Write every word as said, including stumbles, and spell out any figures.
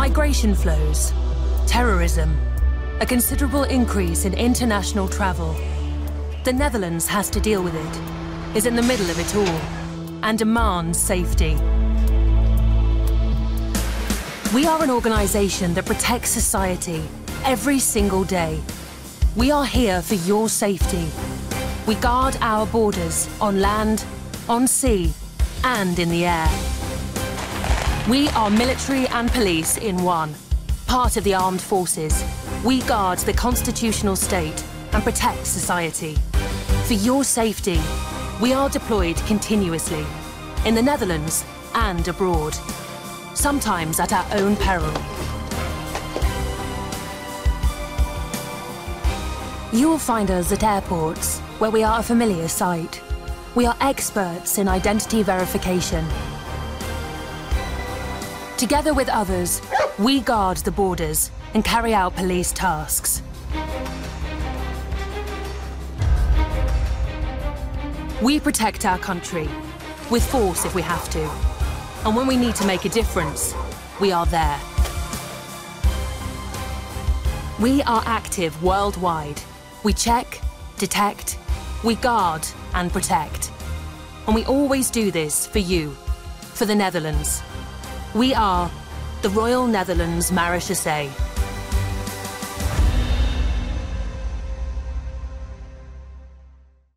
Migration flows, terrorism, a considerable increase in international travel. The Netherlands has to deal with it, is in the middle of it all, and demands safety. We are an organisation that protects society every single day. We are here for your safety. We guard our borders on land, on sea, and in the air. We are military and police in one, part of the armed forces. We guard the constitutional state and protect society. For your safety, we are deployed continuously, in the Netherlands and abroad, sometimes at our own peril. You will find us at airports, where we are a familiar sight. We are experts in identity verification. Together with others, we guard the borders and carry out police tasks. We protect our country, with force if we have to. And when we need to make a difference, we are there. We are active worldwide. We check, detect, we guard and protect. And we always do this for you, for the Netherlands. We are the Royal Netherlands Marechaussee.